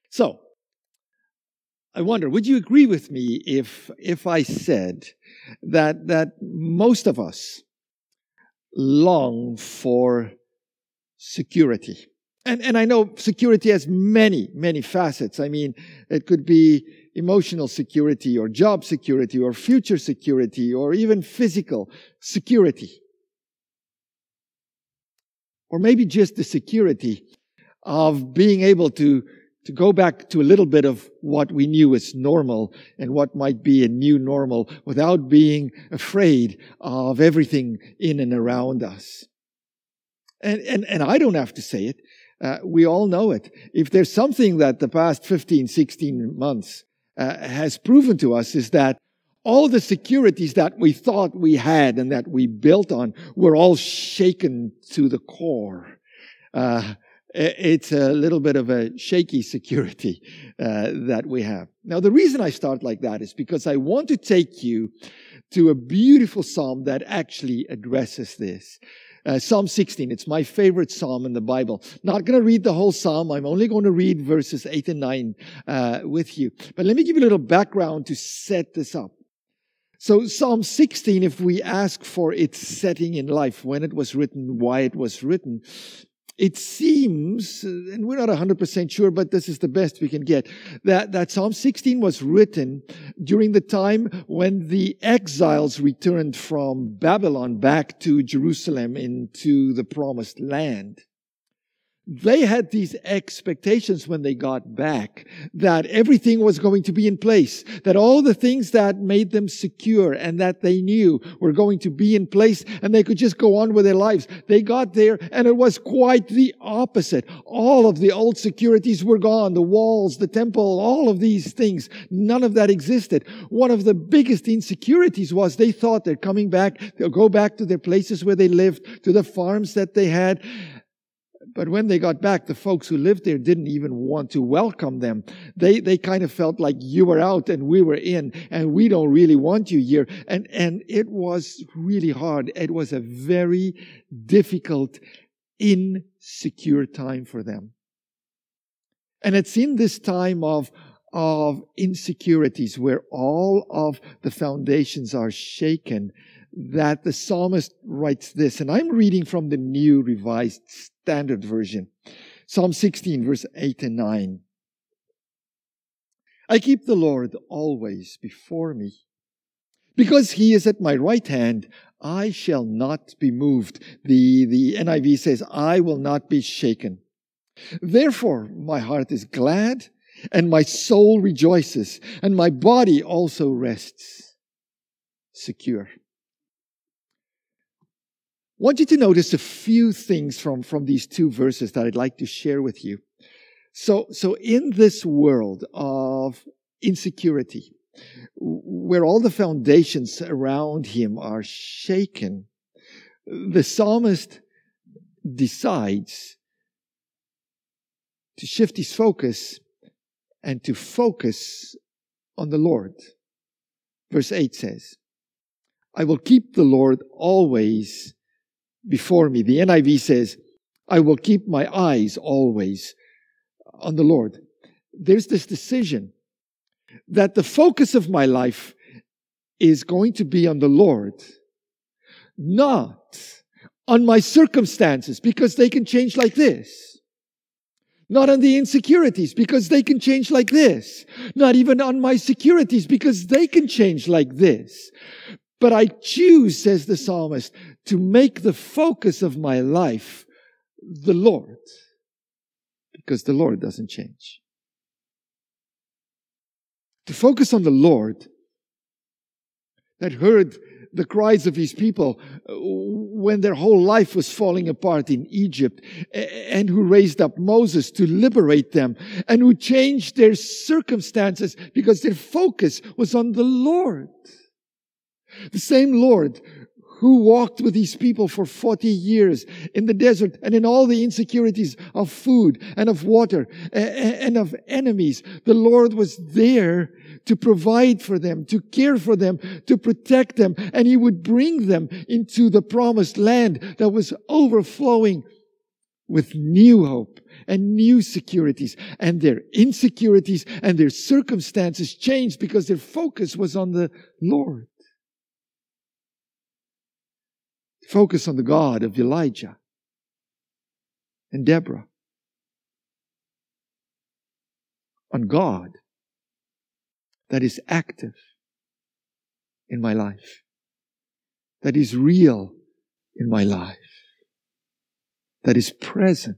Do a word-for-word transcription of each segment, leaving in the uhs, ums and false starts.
So, I wonder, would you agree with me if if I said that that most of us long for security? And and I know security has many, many facets. I mean, it could be emotional security or job security or future security or even physical security. Or maybe just the security of being able to, to go back to a little bit of what we knew as normal and what might be a new normal without being afraid of everything in and around us. And, and, and I don't have to say it. Uh, we all know it. If there's something that the past fifteen, sixteen months uh, has proven to us is that all the securities that we thought we had and that we built on were all shaken to the core. Uh, it's a little bit of a shaky security uh, that we have. Now, the reason I start like that is because I want to take you to a beautiful psalm that actually addresses this. Uh, Psalm sixteen, it's my favorite psalm in the Bible. Not going to read the whole psalm. I'm only going to read verses eight and nine uh, with you. But let me give you a little background to set this up. So Psalm sixteen, if we ask for its setting in life, when it was written, why it was written, it seems, and we're not one hundred percent sure, but this is the best we can get, that, that Psalm sixteen was written during the time when the exiles returned from Babylon back to Jerusalem into the promised land. They had these expectations when they got back that everything was going to be in place, that all the things that made them secure and that they knew were going to be in place and they could just go on with their lives. They got there and it was quite the opposite. All of the old securities were gone, the walls, the temple, all of these things. None of that existed. One of the biggest insecurities was they thought they're coming back, they'll go back to their places where they lived, to the farms that they had. But when they got back, the folks who lived there didn't even want to welcome them. They they kind of felt like you were out and we were in, and we don't really want you here. And, and it was really hard. It was a very difficult, insecure time for them. And it's in this time of, of insecurities where all of the foundations are shaken that the psalmist writes this. And I'm reading from the New Revised Standard Version. Psalm sixteen, verse eight and nine. I keep the Lord always before me. Because He is at my right hand, I shall not be moved. The, the N I V says, I will not be shaken. Therefore, my heart is glad, and my soul rejoices, and my body also rests secure. I want you to notice a few things from, from these two verses that I'd like to share with you. So, so in this world of insecurity, where all the foundations around him are shaken, the psalmist decides to shift his focus and to focus on the Lord. Verse eight says, I will keep the Lord always before me. The N I V says, I will keep my eyes always on the Lord. There's this decision that the focus of my life is going to be on the Lord, not on my circumstances, because they can change like this. Not on the insecurities, because they can change like this. Not even on my securities, because they can change like this. But I choose, says the psalmist, to make the focus of my life the Lord, because the Lord doesn't change. To focus on the Lord that heard the cries of His people when their whole life was falling apart in Egypt, and who raised up Moses to liberate them, and who changed their circumstances because their focus was on the Lord. The same Lord who walked with His people for forty years in the desert and in all the insecurities of food and of water and of enemies. The Lord was there to provide for them, to care for them, to protect them, and He would bring them into the promised land that was overflowing with new hope and new securities. And their insecurities and their circumstances changed because their focus was on the Lord. Focus on the God of Elijah and Deborah. On God that is active in my life. That is real in my life. That is present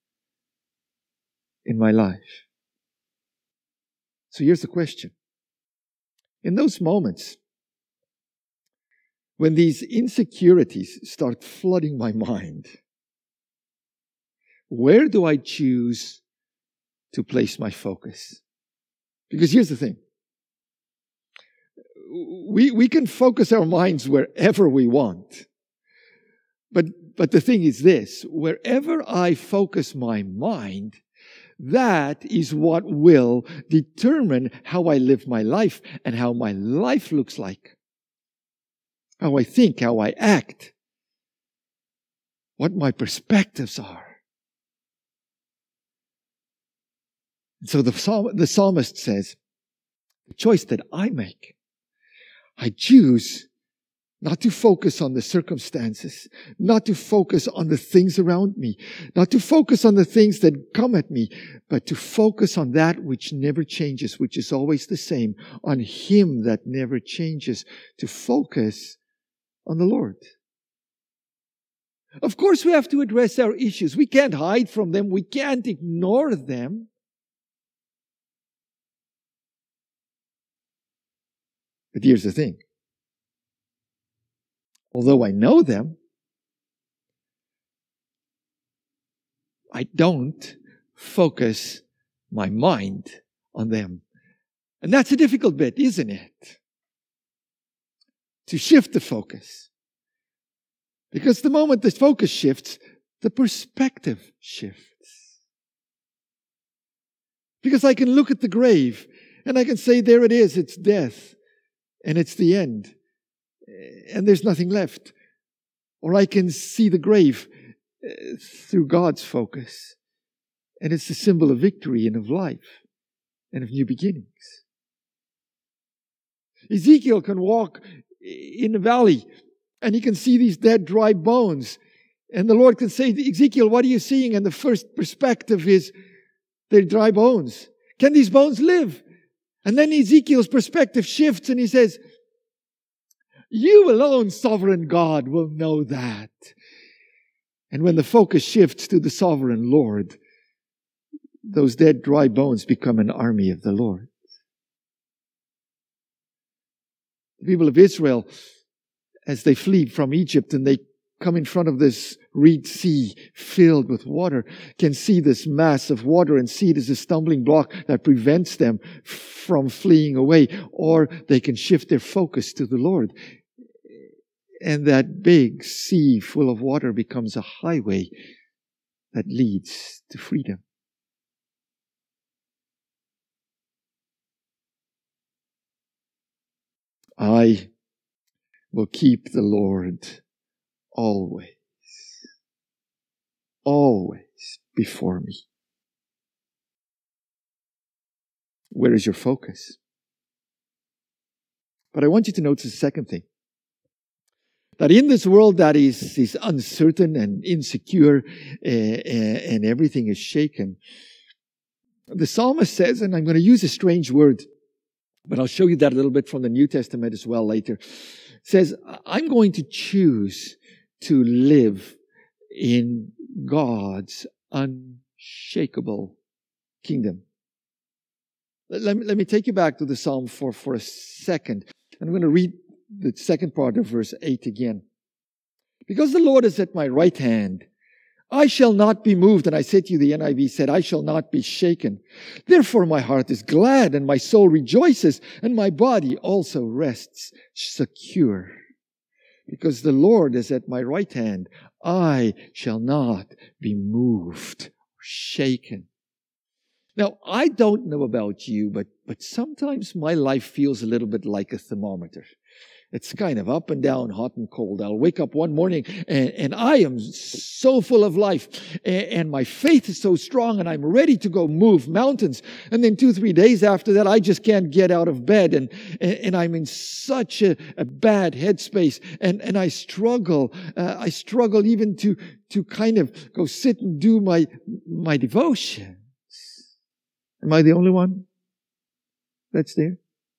in my life. So here's the question. In those moments, when these insecurities start flooding my mind, where do I choose to place my focus? Because here's the thing. We, we can focus our minds wherever we want. But, but the thing is this, wherever I focus my mind, that is what will determine how I live my life and how my life looks like. How I think, how I act, what my perspectives are. So the, psalm, the psalmist says, the choice that I make, I choose not to focus on the circumstances, not to focus on the things around me, not to focus on the things that come at me, but to focus on that which never changes, which is always the same, on Him that never changes, to focus on the Lord. Of course, we have to address our issues. We can't hide from them. We can't ignore them. But here's the thing. Although I know them, I don't focus my mind on them. And that's a difficult bit, isn't it? To shift the focus. Because the moment the focus shifts, the perspective shifts. Because I can look at the grave and I can say, there it is, it's death. And it's the end. And there's nothing left. Or I can see the grave uh, through God's focus. And it's the symbol of victory and of life and of new beginnings. Ezekiel can walk in the valley and he can see these dead, dry bones. And the Lord can say, Ezekiel, what are you seeing? And the first perspective is, they're dry bones. Can these bones live? And then Ezekiel's perspective shifts and he says, you alone, sovereign God, will know that. And when the focus shifts to the sovereign Lord, those dead, dry bones become an army of the Lord. The people of Israel, as they flee from Egypt and they come in front of this reed sea filled with water, can see this mass of water and see it as a stumbling block that prevents them from fleeing away. Or they can shift their focus to the Lord. And that big sea full of water becomes a highway that leads to freedom. I will keep the Lord always, always before me. Where is your focus? But I want you to notice the second thing. That in this world that is, is uncertain and insecure uh, uh, and everything is shaken, the psalmist says, and I'm going to use a strange word, but I'll show you that a little bit from the New Testament as well later, says, I'm going to choose to live in God's unshakable kingdom. Let me, let me take you back to the Psalm for, for a second. I'm going to read the second part of verse eight again. Because the Lord is at my right hand, I shall not be moved. And I said to you, the N I V said, I shall not be shaken. Therefore my heart is glad and my soul rejoices and my body also rests secure. Because the Lord is at my right hand, I shall not be moved or shaken. Now, I don't know about you, but, but sometimes my life feels a little bit like a thermometer. It's kind of up and down, hot and cold. I'll wake up one morning and, and I am so full of life and, and my faith is so strong and I'm ready to go move mountains. And then two, three days after that, I just can't get out of bed and, and, and I'm in such a, a bad headspace and, and I struggle. Uh, I struggle even to, to kind of go sit and do my, my devotions. Am I the only one that's there?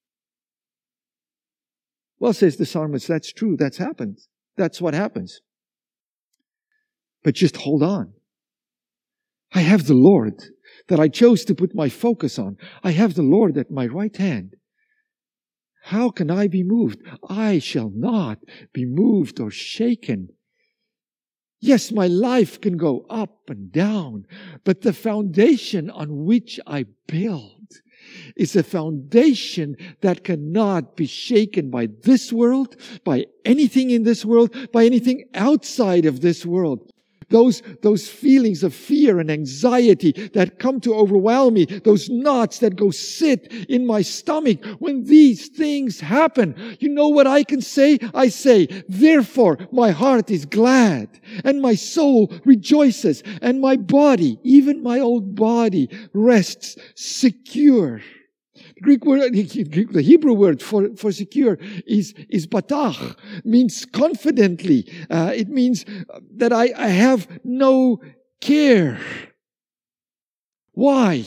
Well, says the psalmist, that's true. That's happened. That's what happens. But just hold on. I have the Lord that I chose to put my focus on. I have the Lord at my right hand. How can I be moved? I shall not be moved or shaken. Yes, my life can go up and down, but the foundation on which I build is a foundation that cannot be shaken by this world, by anything in this world, by anything outside of this world. Those, those feelings of fear and anxiety that come to overwhelm me, those knots that go sit in my stomach, when these things happen, you know what I can say? I say, therefore my heart is glad, and my soul rejoices, and my body, even my old body, rests secure. The Greek word, the Hebrew word for, for secure is, is batach, means confidently. Uh, it means that I, I have no care. Why?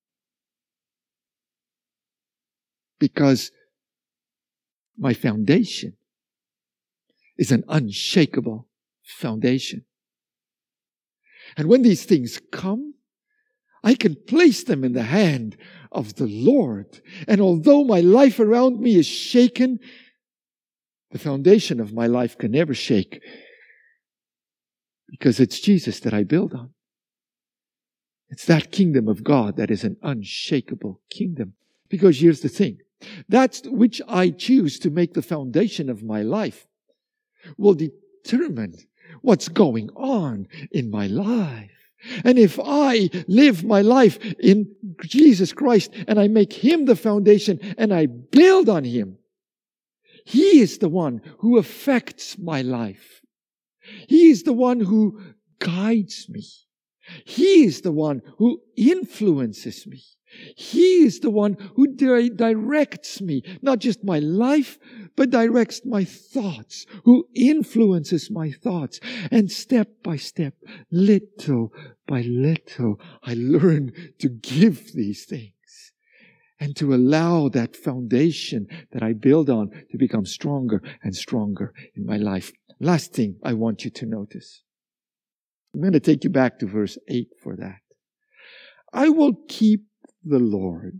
Because my foundation is an unshakable foundation. And when these things come, I can place them in the hand of the Lord. And although my life around me is shaken, the foundation of my life can never shake, because it's Jesus that I build on. It's that kingdom of God that is an unshakable kingdom. Because here's the thing. That which I choose to make the foundation of my life will determine what's going on in my life. And if I live my life in Jesus Christ and I make Him the foundation and I build on Him, He is the one who affects my life. He is the one who guides me. He is the one who influences me. He is the one who di- directs me, not just my life, but directs my thoughts, who influences my thoughts. And step by step, little by little, I learn to give these things and to allow that foundation that I build on to become stronger and stronger in my life. Last thing I want you to notice. I'm going to take you back to verse eight for that. I will keep the Lord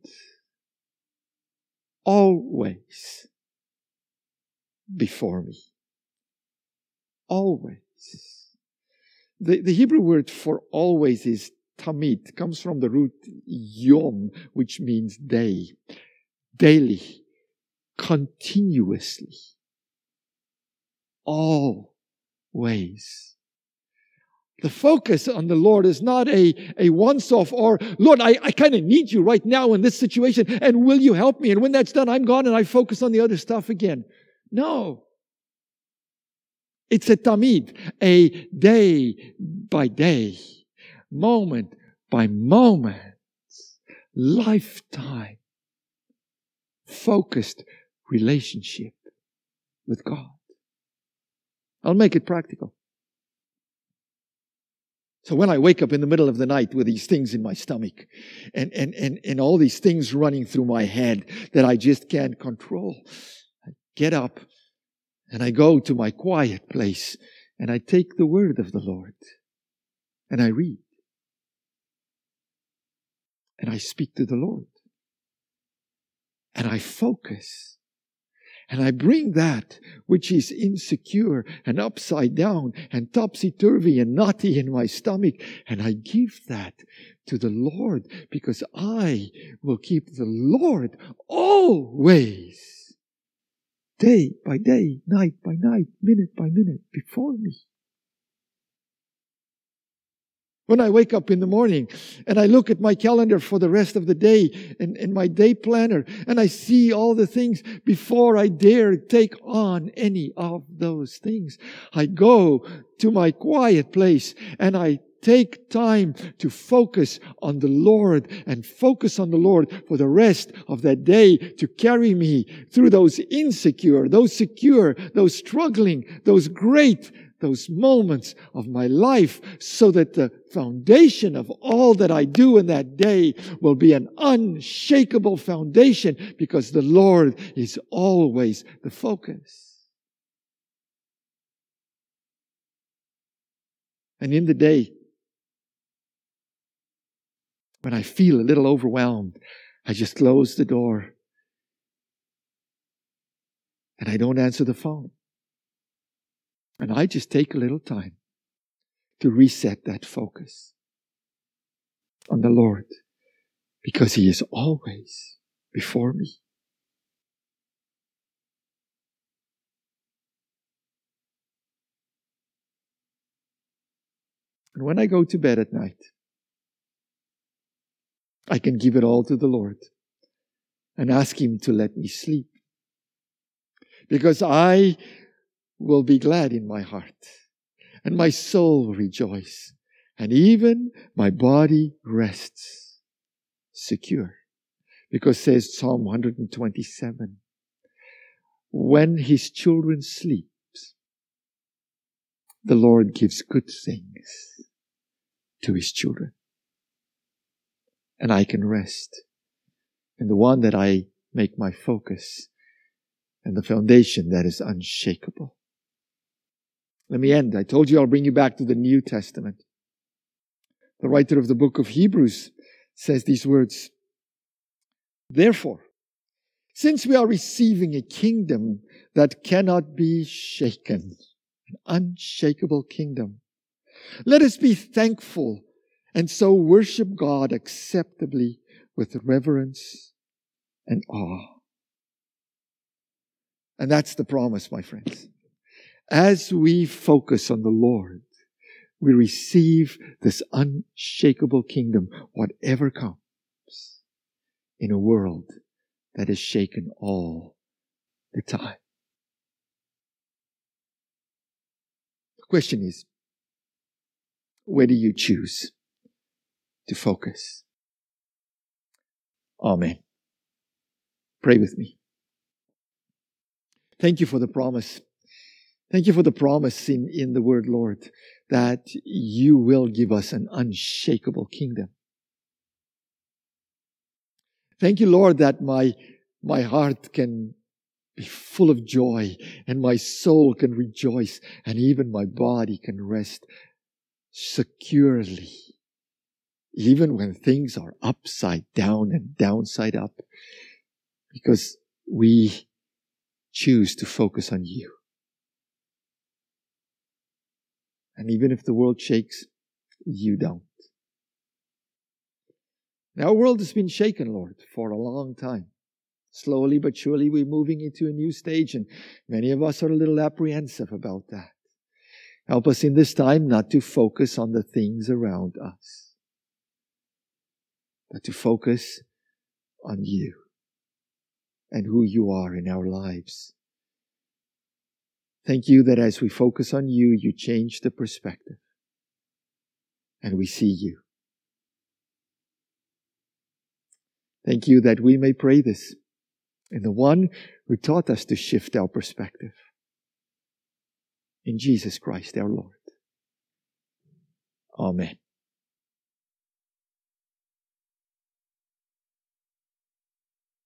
always before me. Always. The, the Hebrew word for always is tamid. It comes from the root yom, which means day. Daily. Continuously. Always. The focus on the Lord is not a, a once-off or, Lord, I, I kind of need you right now in this situation, and will you help me? And when that's done, I'm gone and I focus on the other stuff again. No. It's a tamid, a day by day, moment by moment, lifetime, focused relationship with God. I'll make it practical. So when I wake up in the middle of the night with these things in my stomach and, and, and, and all these things running through my head that I just can't control, I get up and I go to my quiet place and I take the word of the Lord and I read and I speak to the Lord and I focus. And I bring that which is insecure and upside down and topsy-turvy and knotty in my stomach, and I give that to the Lord, because I will keep the Lord always, day by day, night by night, minute by minute, before me. When I wake up in the morning and I look at my calendar for the rest of the day and, and my day planner, and I see all the things before I dare take on any of those things, I go to my quiet place and I take time to focus on the Lord and focus on the Lord for the rest of that day to carry me through those insecure, those secure, those struggling, those great those moments of my life, so that the foundation of all that I do in that day will be an unshakable foundation, because the Lord is always the focus. And in the day, when I feel a little overwhelmed, I just close the door and I don't answer the phone. And I just take a little time to reset that focus on the Lord, because He is always before me. And when I go to bed at night, I can give it all to the Lord and ask Him to let me sleep, because I will be glad in my heart, and my soul will rejoice, and even my body rests secure. Because says Psalm one twenty-seven, when His children sleep, the Lord gives good things to His children. And I can rest in the one that I make my focus and the foundation that is unshakable. Let me end. I told you I'll bring you back to the New Testament. The writer of the book of Hebrews says these words, therefore, since we are receiving a kingdom that cannot be shaken, an unshakable kingdom, let us be thankful and so worship God acceptably with reverence and awe. And that's the promise, my friends. As we focus on the Lord, we receive this unshakable kingdom, whatever comes, in a world that is shaken all the time. The question is, where do you choose to focus? Amen. Pray with me. Thank you for the promise. Thank you for the promise in, in the word, Lord, that you will give us an unshakable kingdom. Thank you, Lord, that my, my heart can be full of joy and my soul can rejoice and even my body can rest securely, even when things are upside down and downside up, because we choose to focus on you. And even if the world shakes, you don't. Now, our world has been shaken, Lord, for a long time. Slowly but surely we're moving into a new stage, and many of us are a little apprehensive about that. Help us in this time not to focus on the things around us, but to focus on you and who you are in our lives. Thank you that as we focus on you, you change the perspective and we see you. Thank you that we may pray this in the one who taught us to shift our perspective, in Jesus Christ our Lord. Amen.